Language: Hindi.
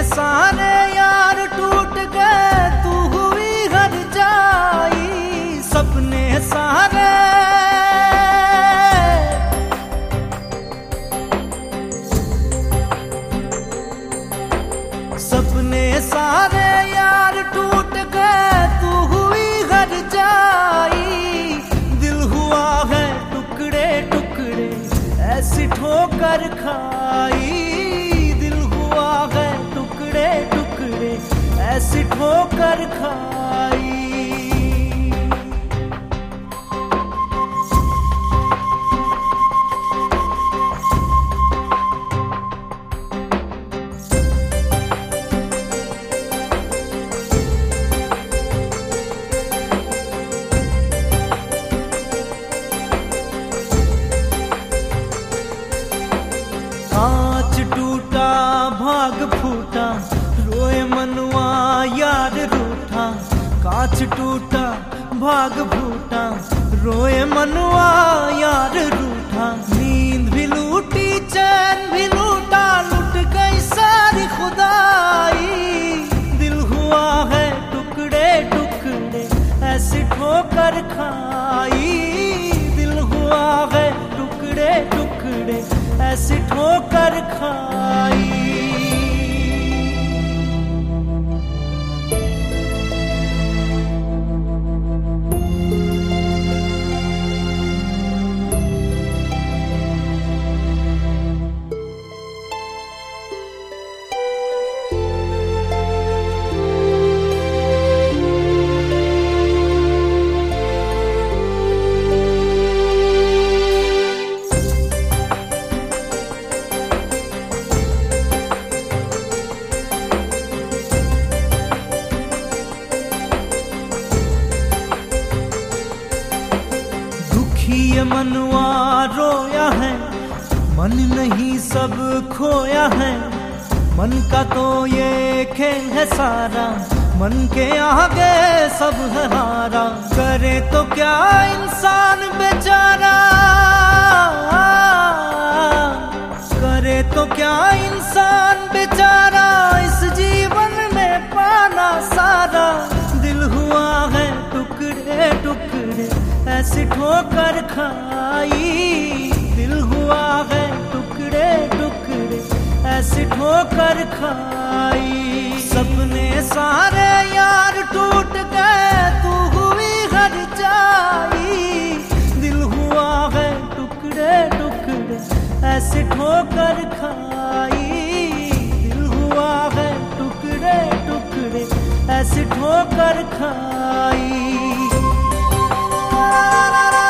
सारे यार टूट गए, तू हुई हर जाई। सपने सारे सपने सारे यार टूट गए, तू हुई हर जाई। दिल हुआ है टुकड़े टुकड़े, ऐसी ठोकर खाई। दिल हुआ है टुकड़े टुकड़े, ऐसी ठोकर खाई। कांच टूटा भाग फूटा, रोए मनुआ यार रूठा। कांच टूटा भाग फूटा, रोए मनुआ यार रूठा। नींद भी लूटी चैन भी लूटा, लुट गई सारी खुदाई। दिल हुआ है टुकड़े टुकड़े, ऐसी ठोकर खाई। दिल हुआ है टुकड़े टुकड़े, ऐसी ठोकर खाई। ये मनुआ रोया है, मन नहीं सब खोया है। मन का तो ये खेल है सारा, मन के आगे सब है हारा। करे तो क्या इंसान बेचारा, करे तो क्या इंसान बेचारा। इस जीवन में पाना सारा, दिल हुआ है टुकड़े टुकड़े, ऐसी ठोकर खाई। दिल हुआ है टुकड़े टुकड़े, ऐसी ठोकर खाई। सपने सारे यार टूट गए, तू हुई हर जाई। दिल हुआ है टुकड़े टुकड़े, ऐसी ठोकर खाई। दिल हुआ है टुकड़े टुकड़े, ऐसी ठोकर खाई। La la la la.